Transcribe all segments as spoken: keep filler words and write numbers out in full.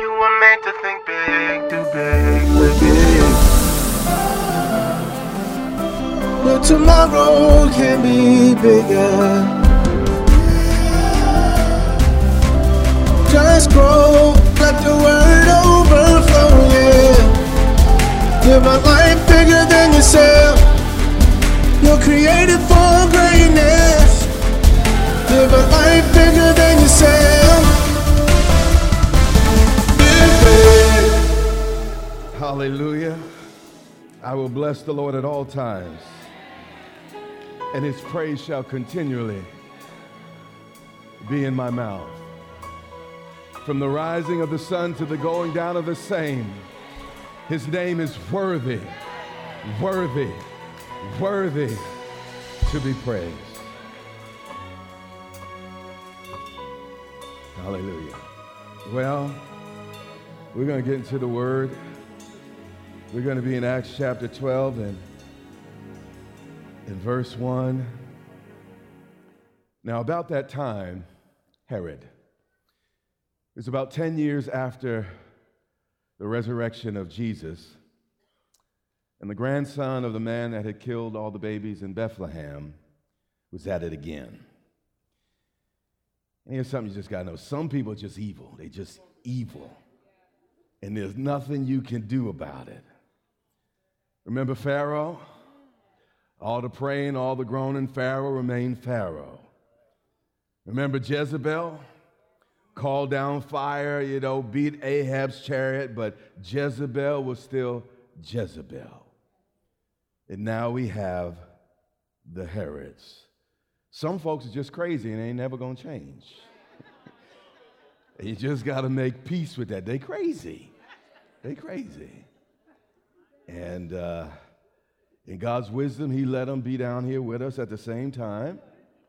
you were made to think big, too big, too big. But tomorrow can be bigger. Just grow, let the word overflow, yeah. Live a life bigger than yourself. You're created for greatness. Live a life bigger than yourself. Hallelujah. I will bless the Lord at all times, and his praise shall continually be in my mouth. From the rising of the sun to the going down of the same, his name is worthy, worthy, worthy to be praised. Hallelujah. Well, we're going to get into the word. We're going to be in Acts chapter twelve and in verse one. Now, about that time, Herod, it was about ten years after the resurrection of Jesus, and the grandson of the man that had killed all the babies in Bethlehem was at it again. And here's something you just got to know. Some people are just evil. They're just evil. And there's nothing you can do about it. Remember Pharaoh? All the praying, all the groaning, Pharaoh remained Pharaoh. Remember Jezebel? Called down fire, you know, beat Ahab's chariot, but Jezebel was still Jezebel. And now we have the Herods. Some folks are just crazy and they ain't never gonna change. You just gotta make peace with that. They crazy. They crazy. And uh, in God's wisdom, he let them be down here with us at the same time.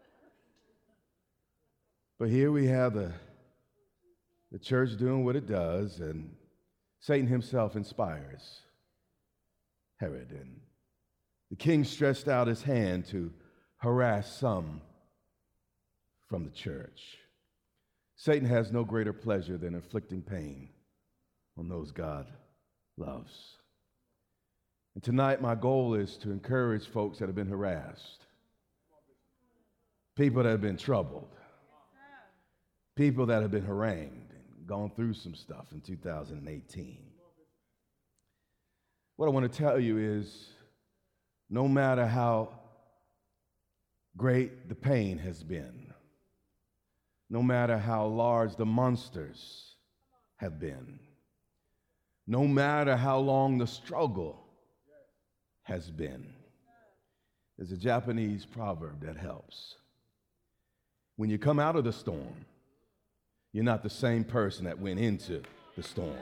But here we have the, the church doing what it does, and Satan himself inspires Herod. And the king stretched out his hand to harass some from the church. Satan has no greater pleasure than inflicting pain on those God loves. And tonight, my goal is to encourage folks that have been harassed, people that have been troubled, people that have been harangued and gone through some stuff in two thousand eighteen. What I want to tell you is, no matter how great the pain has been, no matter how large the monsters have been, no matter how long the struggle has been, there's a Japanese proverb that helps. When you come out of the storm, you're not the same person that went into the storm.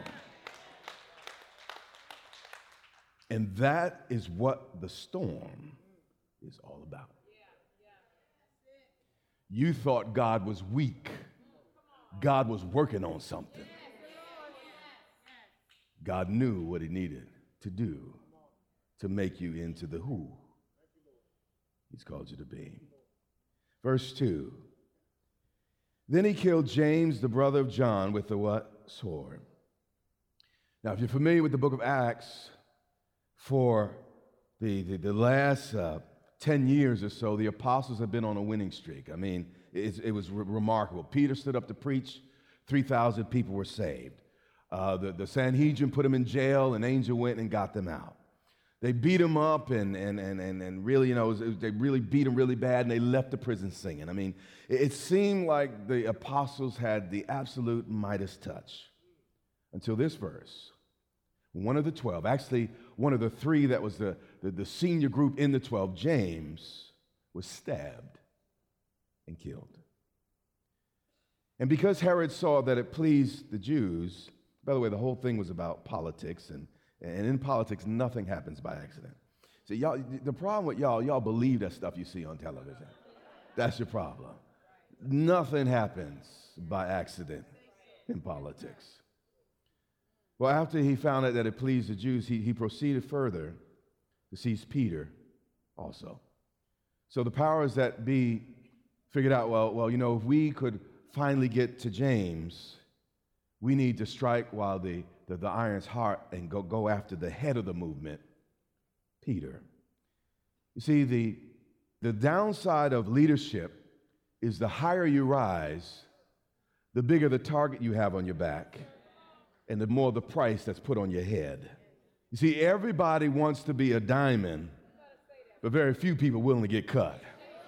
And that is what the storm is all about. You thought God was weak. God was working on something. God knew what he needed to do to make you into the who he's called you to be. Verse two. Then he killed James, the brother of John, with the what? Sword. Now, if you're familiar with the book of Acts, for the, the, the last uh, ten years or so, the apostles have been on a winning streak. I mean, it, it was re- remarkable. Peter stood up to preach. three thousand people were saved. Uh, the, the Sanhedrin put him in jail. An angel went and got them out. They beat him up and, and, and, and, and really, you know, it was, it was, they really beat him really bad, and they left the prison singing. I mean, it, it seemed like the apostles had the absolute Midas touch until this verse. One of the twelve, actually one of the three that was the, the, the senior group in the twelve, James, was stabbed and killed. And because Herod saw that it pleased the Jews, by the way, the whole thing was about politics, and, and in politics, nothing happens by accident. So y'all, the problem with y'all, y'all believe that stuff you see on television. That's your problem. Nothing happens by accident in politics. Well, after he found out that it pleased the Jews, he, he proceeded further to seize Peter also. So the powers that be figured out, well, well, you know, if we could finally get to James, We need to strike while the, the, the iron's hot and go, go after the head of the movement, Peter. You see, the, the downside of leadership is the higher you rise, the bigger the target you have on your back, and the more the price that's put on your head. You see, everybody wants to be a diamond, but very few people willing to get cut.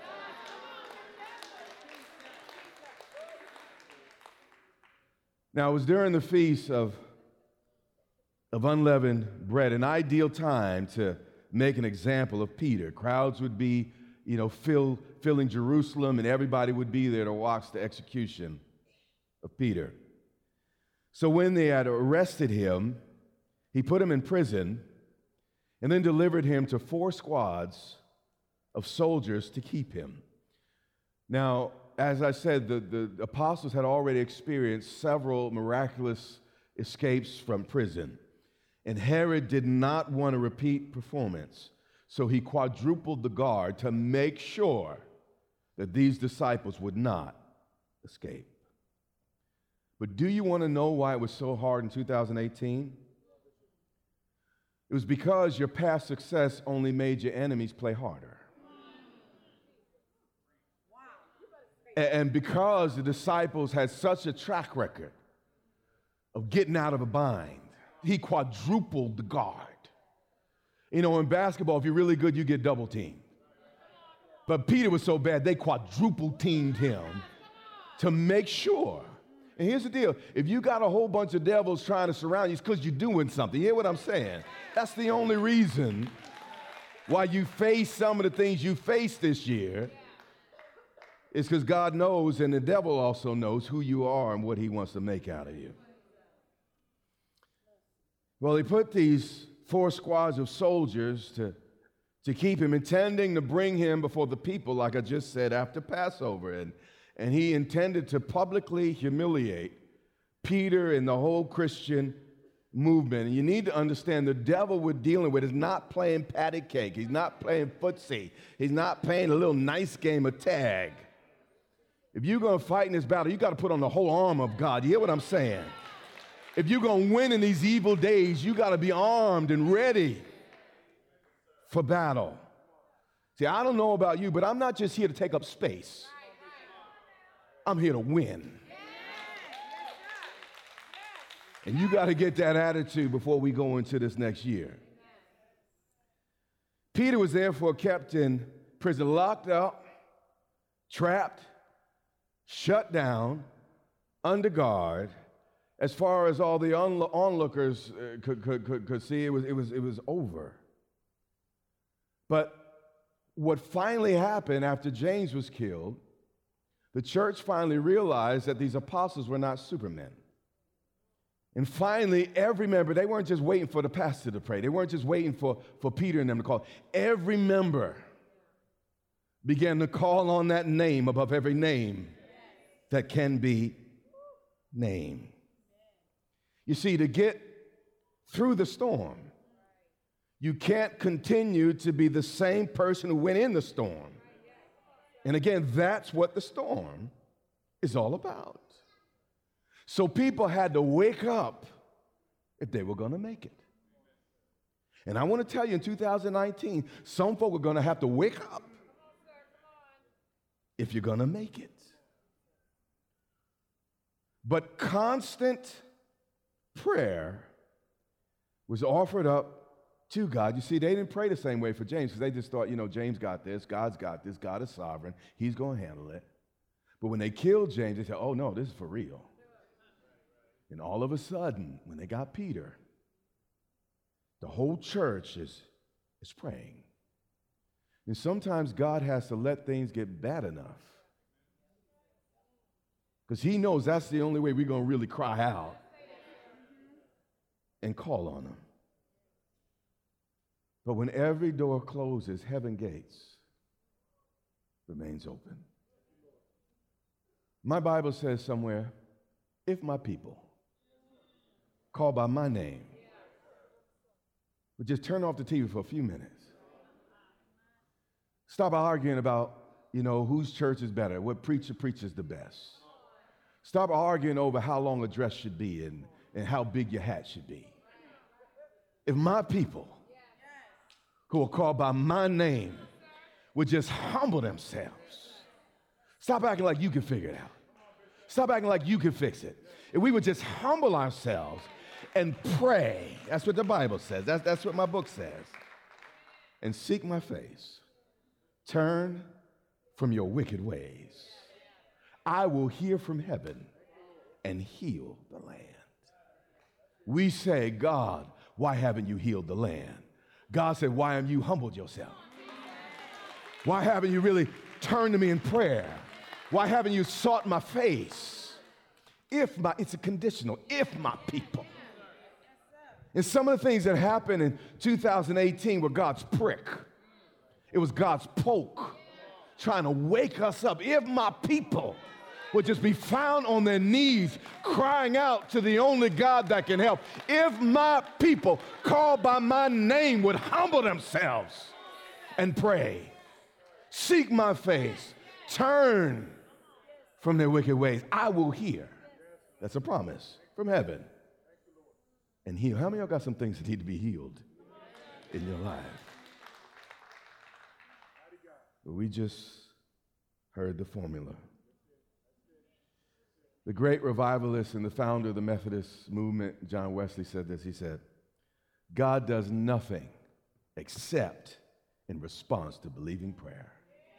Now, it was during the feast of, of unleavened bread, an ideal time to make an example of Peter. Crowds would be, you know, fill, filling Jerusalem, and everybody would be there to watch the execution of Peter. So when they had arrested him, he put him in prison and then delivered him to four squads of soldiers to keep him. Now, as I said, the, the apostles had already experienced several miraculous escapes from prison, and Herod did not want a repeat performance, so he quadrupled the guard to make sure that these disciples would not escape. But do you want to know why it was so hard in two thousand eighteen? It was because your past success only made your enemies play harder. And because the disciples had such a track record of getting out of a bind, he quadrupled the guard. You know, in basketball, if you're really good, you get double teamed. But Peter was so bad, they quadruple teamed him to make sure. And here's the deal. If you got a whole bunch of devils trying to surround you, it's because you're doing something. You hear what I'm saying? That's the only reason why you face some of the things you faced this year. It's because God knows, and the devil also knows who you are and what he wants to make out of you. Well, he put these four squads of soldiers to, to keep him, intending to bring him before the people, like I just said, after Passover. And, and he intended to publicly humiliate Peter and the whole Christian movement. And you need to understand the devil we're dealing with is not playing patty cake. He's not playing footsie. He's not playing a little nice game of tag. If you're going to fight in this battle, you got to put on the whole armor of God. You hear what I'm saying? If you're going to win in these evil days, you got to be armed and ready for battle. See, I don't know about you, but I'm not just here to take up space. I'm here to win. And you got to get that attitude before we go into this next year. Peter was therefore kept in prison, locked up, trapped, shut down, under guard. As far as all the onlo- onlookers uh, could, could, could, could see, it was, it, was, it was over. But what finally happened after James was killed, the church finally realized that these apostles were not supermen. And finally, every member, they weren't just waiting for the pastor to pray. They weren't just waiting for, for Peter and them to call. Every member began to call on that name above every name that can be named. You see, to get through the storm, you can't continue to be the same person who went in the storm. And again, that's what the storm is all about. So people had to wake up if they were going to make it. And I want to tell you, in two thousand nineteen, some folk are going to have to wake up if you're going to make it. But constant prayer was offered up to God. You see, they didn't pray the same way for James because they just thought, you know, James got this, God's got this, God is sovereign, he's going to handle it. But when they killed James, they said, oh no, this is for real. And all of a sudden, when they got Peter, the whole church is, is praying. And sometimes God has to let things get bad enough because he knows that's the only way we're going to really cry out and call on him. But when every door closes, heaven gates remains open. My Bible says somewhere, if my people called by my name would just turn off the T V for a few minutes, stop arguing about, you know, whose church is better, what preacher preaches the best. Stop arguing over how long a dress should be and, and how big your hat should be. If my people who are called by my name would just humble themselves, stop acting like you can figure it out. Stop acting like you can fix it. If we would just humble ourselves and pray, that's what the Bible says, that's, that's what my book says, and seek my face, turn from your wicked ways, I will hear from heaven and heal the land. We say, God, why haven't you healed the land? God said, why haven't you humbled yourself? Why haven't you really turned to me in prayer? Why haven't you sought my face? If my, it's a conditional, if my people. And some of the things that happened in two thousand eighteen were God's prick. It was God's poke trying to wake us up. If my people would just be found on their knees crying out to the only God that can help. If my people called by my name would humble themselves and pray, seek my face, turn from their wicked ways, I will hear. That's a promise from heaven. And heal. How many of y'all got some things that need to be healed in your life? But we just heard the formula. The great revivalist and the founder of the Methodist movement, John Wesley, said this. He said, God does nothing except in response to believing prayer.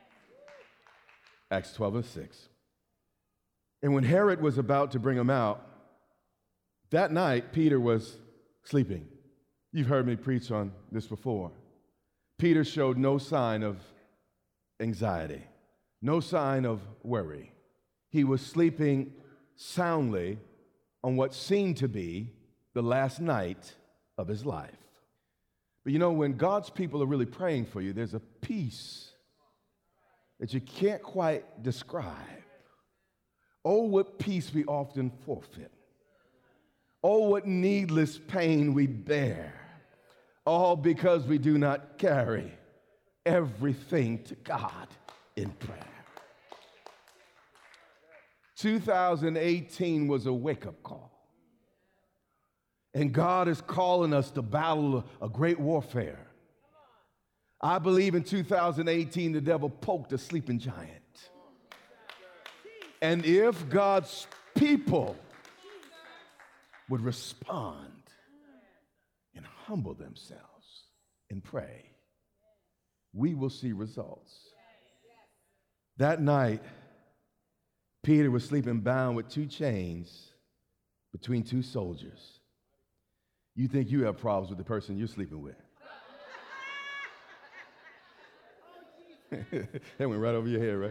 Acts twelve and six. And when Herod was about to bring him out, that night Peter was sleeping. You've heard me preach on this before. Peter showed no sign of anxiety, no sign of worry. He was sleeping soundly on what seemed to be the last night of his life. But you know, when God's people are really praying for you, there's a peace that you can't quite describe. Oh, what peace we often forfeit. Oh, what needless pain we bear. All because we do not carry everything to God in prayer. two thousand eighteen was a wake-up call. And God is calling us to battle a great warfare. I believe in two thousand eighteen, the devil poked a sleeping giant. And if God's people would respond and humble themselves and pray, we will see results. That night, Peter was sleeping bound with two chains between two soldiers. You think you have problems with the person you're sleeping with. That went right over your head, right?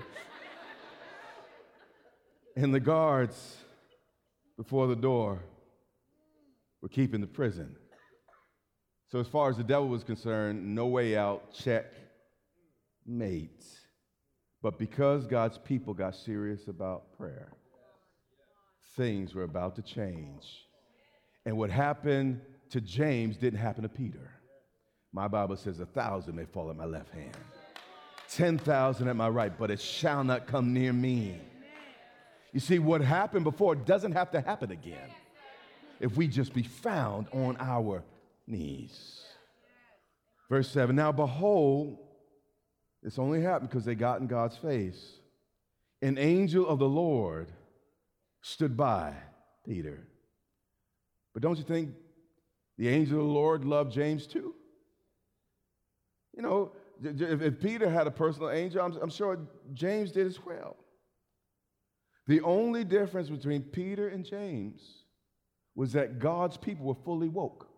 And the guards before the door were keeping the prison. So as far as the devil was concerned, no way out, check, mate. But because God's people got serious about prayer, things were about to change. And what happened to James didn't happen to Peter. My Bible says a thousand may fall at my left hand, ten thousand at my right, but it shall not come near me. You see, what happened before doesn't have to happen again if we just be found on our knees. Verse seven, now behold, this only happened because they got in God's face. An angel of the Lord stood by Peter. But don't you think the angel of the Lord loved James too? You know, if, if Peter had a personal angel, I'm, I'm sure James did as well. The only difference between Peter and James was that God's people were fully woke.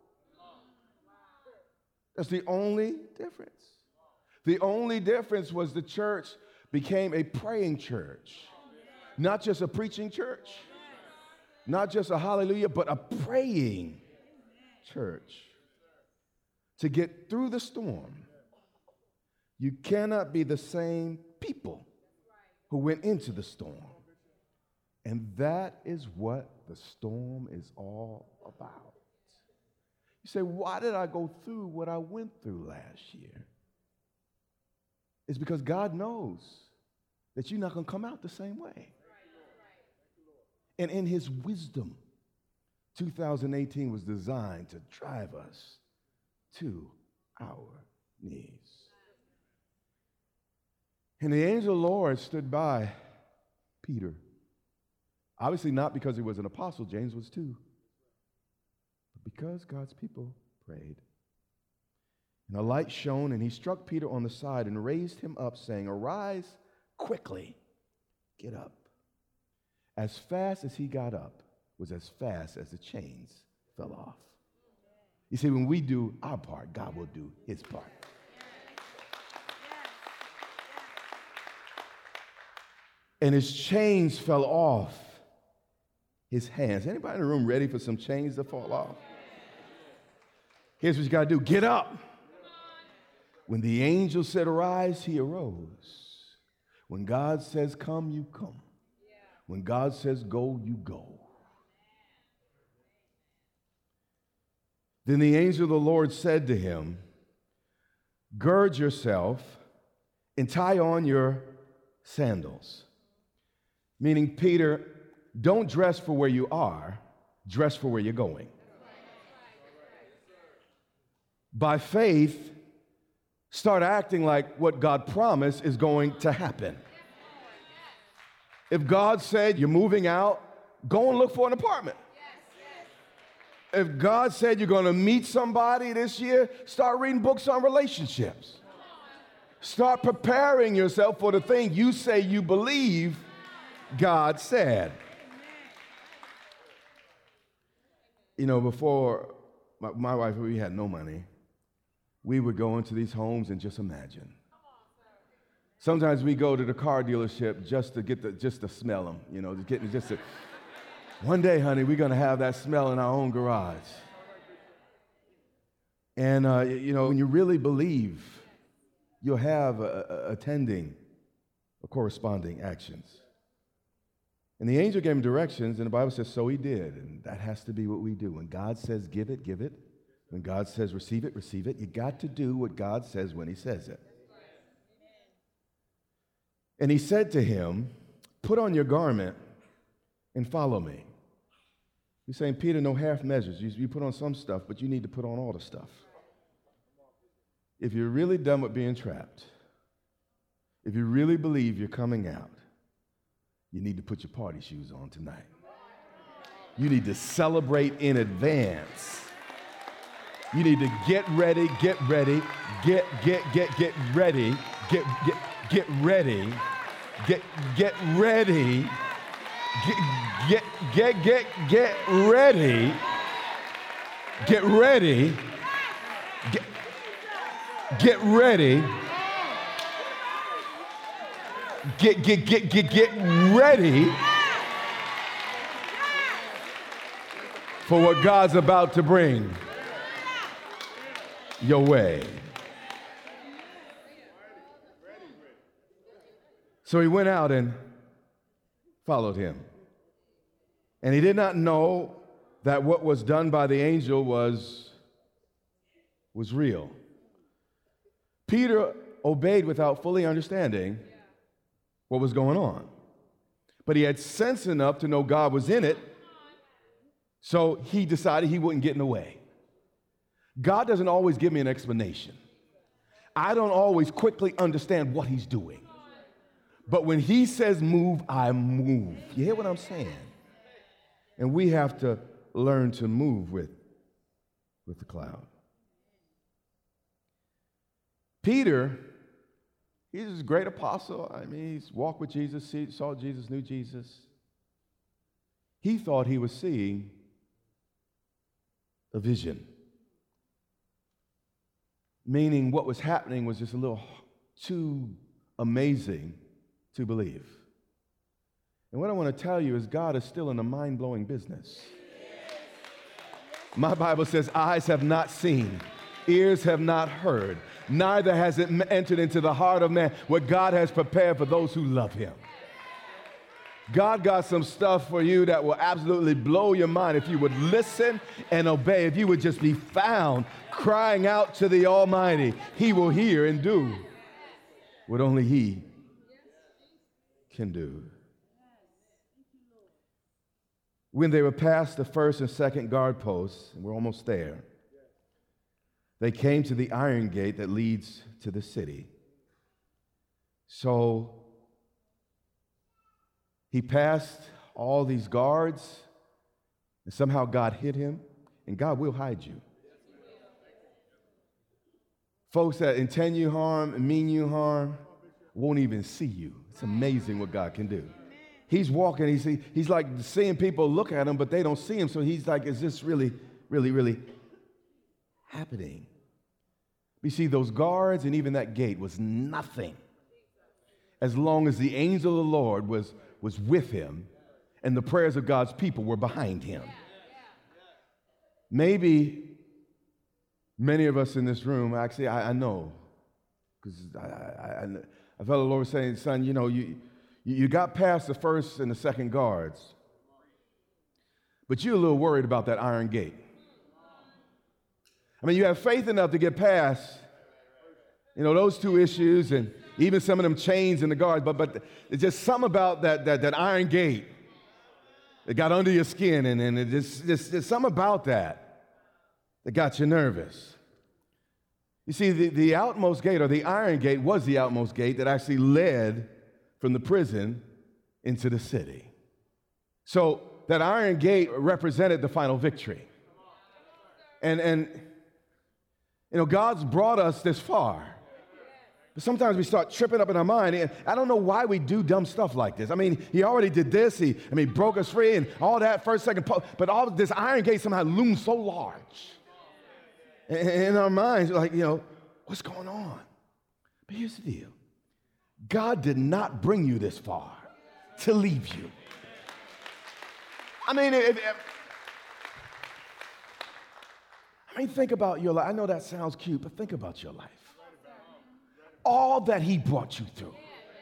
That's the only difference. The only difference was the church became a praying church, not just a preaching church, not just a hallelujah, but a praying church. To get through the storm, you cannot be the same people who went into the storm. And that is what the storm is all about. You say, why did I go through what I went through last year? It's because God knows that you're not going to come out the same way. And in his wisdom, two thousand eighteen was designed to drive us to our knees. And the angel of the Lord stood by Peter. Obviously not because he was an apostle, James was too, but because God's people prayed. And a light shone, and he struck Peter on the side and raised him up, saying, "Arise quickly, get up." As fast as he got up was as fast as the chains fell off. You see, when we do our part, God will do his part. And his chains fell off his hands. Anybody in the room ready for some chains to fall off? Here's what you got to do. Get up. When the angel said arise, he arose. When God says come, you come. When God says go, you go. Then the angel of the Lord said to him, "Gird yourself and tie on your sandals." Meaning, Peter, don't dress for where you are, dress for where you're going. By faith, start acting like what God promised is going to happen. If God said you're moving out, go and look for an apartment. If God said you're going to meet somebody this year, start reading books on relationships. Start preparing yourself for the thing you say you believe God said. You know, before my, my wife, we had no money. We would go into these homes and just imagine. Sometimes we go to the car dealership just to get the, just to smell them, you know, to get just to, one day, honey, we're going to have that smell in our own garage. And, uh, you know, when you really believe, you'll have a, a, attending or corresponding actions. And the angel gave him directions, and the Bible says, so he did. And that has to be what we do. When God says give it, give it. When God says receive it, receive it. You got to do what God says when he says it. And he said to him, put on your garment and follow me. He's saying, Peter, no half measures. You, you put on some stuff, but you need to put on all the stuff. If you're really done with being trapped, if you really believe you're coming out, you need to put your party shoes on tonight. You need to celebrate in advance. You need to get ready, get ready, get, get, get, get ready, get, get, get ready, get, get ready, get, get, get, get, get ready, get ready, get, get ready, get, get, get, get, get ready for what God's about to bring your way. So he went out and followed him. And he did not know that what was done by the angel was, was real. Peter obeyed without fully understanding what was going on. But he had sense enough to know God was in it, so he decided he wouldn't get in the way. God doesn't always give me an explanation. I don't always quickly understand what he's doing. But when he says move, I move. You hear what I'm saying? And we have to learn to move with, with the cloud. Peter, he's a great apostle. I mean, he's walked with Jesus, saw Jesus, knew Jesus. He thought he was seeing a vision. Meaning what was happening was just a little too amazing to believe. And what I want to tell you is God is still in a mind-blowing business. My Bible says, eyes have not seen, ears have not heard, neither has it entered into the heart of man what God has prepared for those who love him. God got some stuff for you that will absolutely blow your mind if you would listen and obey. If you would just be found crying out to the Almighty, he will hear and do what only he can do. when they were past the first and second guard posts, and we're almost there, they came to the iron gate that leads to the city. So he passed all these guards, and somehow God hid him, and God will hide you. Folks that intend you harm and mean you harm won't even see you. It's amazing what God can do. He's walking, he's, he's like seeing people look at him, but they don't see him, so he's like, is this really, really, really happening? You see, those guards and even that gate was nothing as long as the angel of the Lord was, was with him and the prayers of God's people were behind him. Maybe many of us in this room, actually, I, I know, because I, I, I, I felt the Lord saying, son, you know, you, you got past the first and the second guards, but you're a little worried about that iron gate. I mean, you have faith enough to get past, you know, those two issues and even some of them chains in the guards, but but it's just something about that that, that iron gate that got under your skin, and, and it just, just, there's something about that that got you nervous. You see, the, the outmost gate, or the iron gate, was the outmost gate that actually led from the prison into the city. So that iron gate represented the final victory. And, and you know, God's brought us this far. But sometimes we start tripping up in our mind. And I don't know why we do dumb stuff like this. I mean, he already did this. He, I mean, broke us free and all that, first, second, po- but all of this iron gate somehow looms so large. In, in our minds, like, you know, what's going on? But here's the deal. God did not bring you this far to leave you. I mean, if, if, I mean, think about your life. I know that sounds cute, but think about your life. All that he brought you through.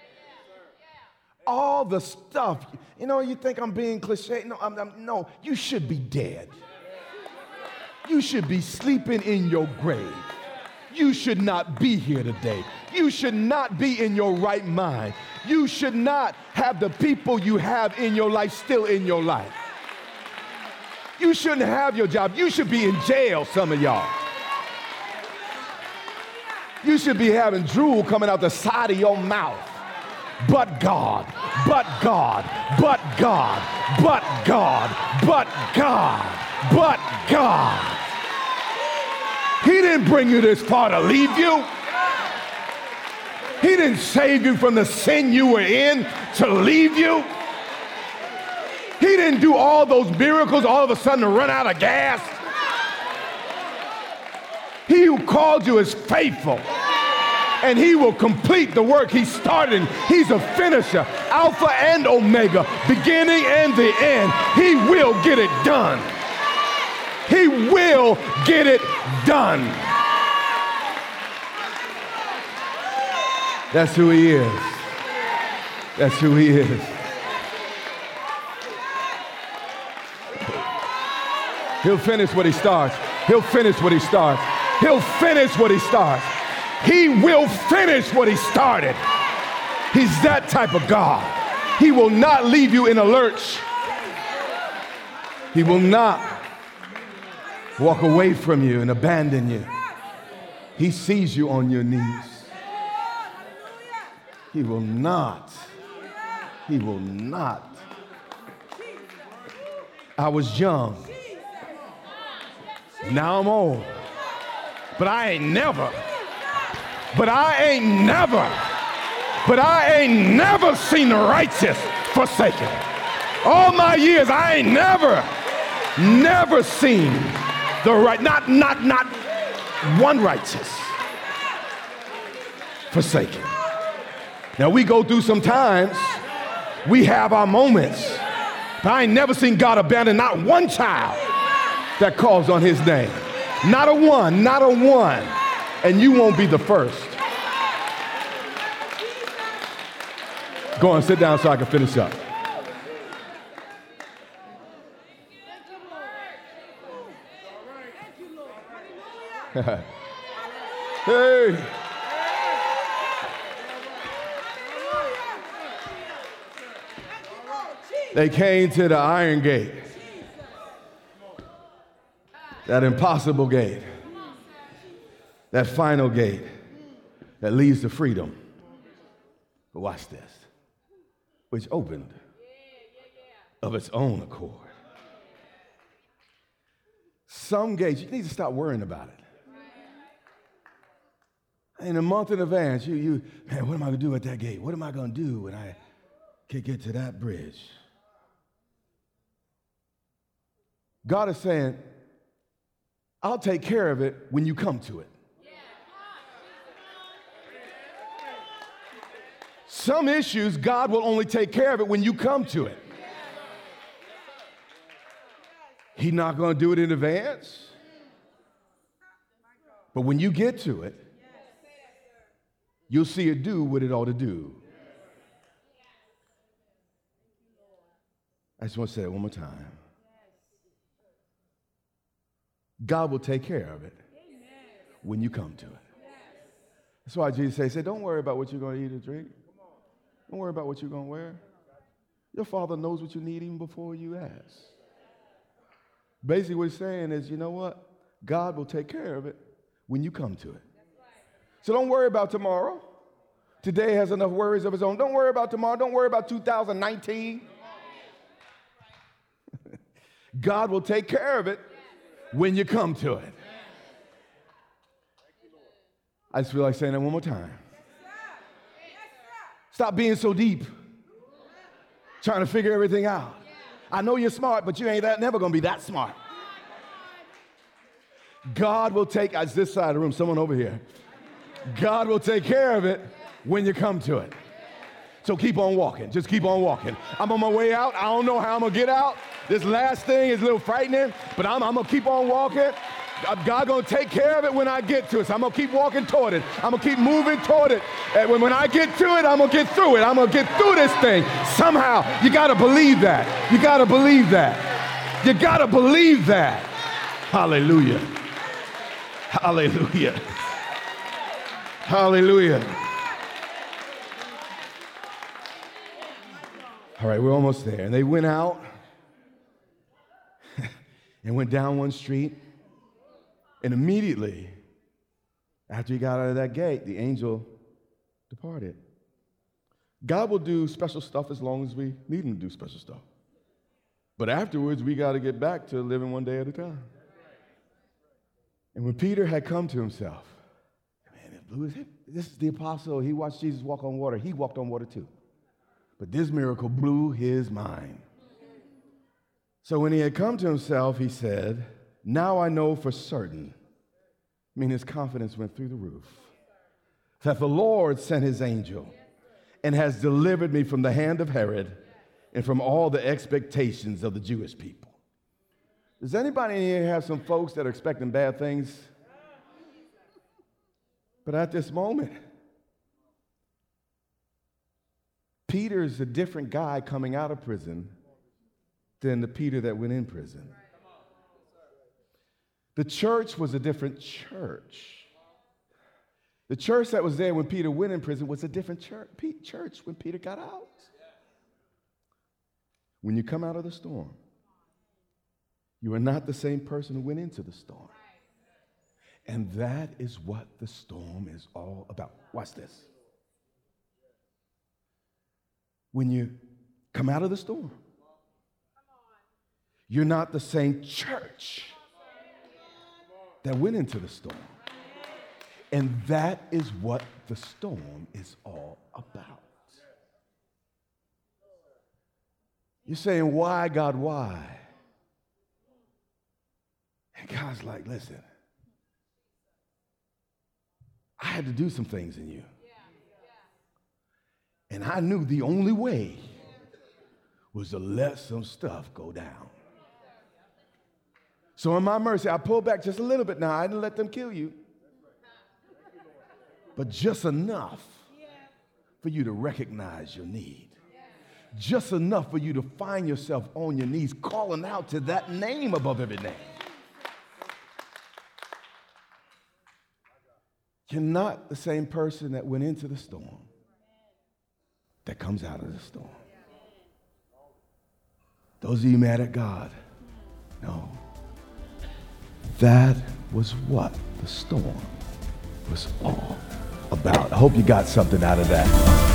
All the stuff. You know, you think I'm being cliche. No, I'm, I'm, no, you should be dead. You should be sleeping in your grave. You should not be here today. You should not be in your right mind. You should not have the people you have in your life still in your life. You shouldn't have your job. You should be in jail, some of y'all. You should be having drool coming out the side of your mouth. But God, but God, but God, but God, but God, but God. He didn't bring you this far to leave you. He didn't save you from the sin you were in to leave you. He didn't do all those miracles all of a sudden to run out of gas. He who called you is faithful, and he will complete the work he started. He's a finisher, Alpha and Omega, beginning and the end. He will get it done. He will get it done. That's who he is. That's who he is. He'll finish what he starts. He'll finish what he starts. He'll finish what he starts. He will finish what he started. He's that type of God. He will not leave you in a lurch. He will not walk away from you and abandon you. He sees you on your knees. He will not. He will not. I was young. Now I'm old. But I ain't never. But I ain't never. But I ain't never seen the righteous forsaken. All my years, I ain't never, never seen the right, not, not, not one righteous forsaken. Now we go through some times, we have our moments, but I ain't never seen God abandon not one child that calls on his name. Not a one, not a one. And you won't be the first. Go on, sit down so I can finish up. Hey. They came to the iron gate. That impossible gate. That final gate that leads to freedom. But watch this. Which opened of its own accord. Some gates, you need to stop worrying about it. In a month in advance, you, you, man, what am I going to do at that gate? What am I going to do when I can get to that bridge? God is saying, I'll take care of it when you come to it. Some issues, God will only take care of it when you come to it. He's not going to do it in advance. But when you get to it, you'll see it do what it ought to do. I just want to say it one more time. God will take care of it when you come to it. That's why Jesus said, say, don't worry about what you're going to eat or drink. Don't worry about what you're going to wear. Your Father knows what you need even before you ask. Basically what he's saying is, you know what? God will take care of it when you come to it. So don't worry about tomorrow. Today has enough worries of its own. Don't worry about tomorrow. Don't worry about two thousand nineteen. God will take care of it when you come to it. I just feel like saying that one more time. Stop being so deep, trying to figure everything out. I know you're smart, but you ain't that, never going to be that smart. God will take, it's this side of the room, someone over here. God will take care of it when you come to it. So keep on walking. Just keep on walking. I'm on my way out. I don't know how I'm going to get out. This last thing is a little frightening, but I'm, I'm going to keep on walking. God going to take care of it when I get to it. So I'm going to keep walking toward it. I'm going to keep moving toward it. And when, when I get to it, I'm going to get through it. I'm going to get through this thing. Somehow, you got to believe that. You got to believe that. You got to believe that. Hallelujah. Hallelujah. Hallelujah. All right, we're almost there. And they went out and went down one street. And immediately, after he got out of that gate, the angel departed. God will do special stuff as long as we need him to do special stuff. But afterwards, we got to get back to living one day at a time. And when Peter had come to himself, man, it blew his head. This is the apostle. He watched Jesus walk on water. He walked on water too. But this miracle blew his mind. So when he had come to himself, he said, now I know for certain, I mean, his confidence went through the roof, that the Lord sent his angel and has delivered me from the hand of Herod and from all the expectations of the Jewish people. Does anybody in here have some folks that are expecting bad things? But at this moment, Peter's a different guy coming out of prison than the Peter that went in prison. The church was a different church. The church that was there when Peter went in prison was a different church, church when Peter got out. When you come out of the storm, you are not the same person who went into the storm. And that is what the storm is all about. Watch this. When you come out of the storm, you're not the same church that went into the storm. And that is what the storm is all about. You're saying, why, God, why? And God's like, listen, I had to do some things in you. And I knew the only way was to let some stuff go down. So in my mercy, I pulled back just a little bit now. I didn't let them kill you. But just enough for you to recognize your need. Just enough for you to find yourself on your knees calling out to that name above every name. You're not the same person that went into the storm that comes out of the storm. Those of you mad at God, no. that was what the storm was all about. I hope you got something out of that.